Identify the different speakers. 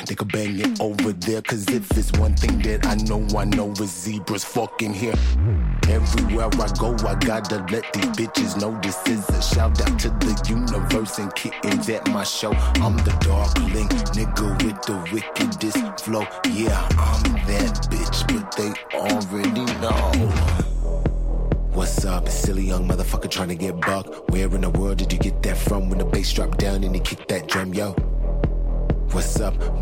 Speaker 1: they could bang it over there. Cause if it's one thing that I know is zebras fucking here. Everywhere I go, I gotta let these bitches know this is a shout out to the universe and kittens at my show. I'm the darkling nigga with the wickedest flow. Yeah, I'm that bitch, but they already know. What's up? It's silly young motherfucker trying to get buck. Where in the world did you get that from? When the bass dropped down and he kicked that drum, yo? What's up?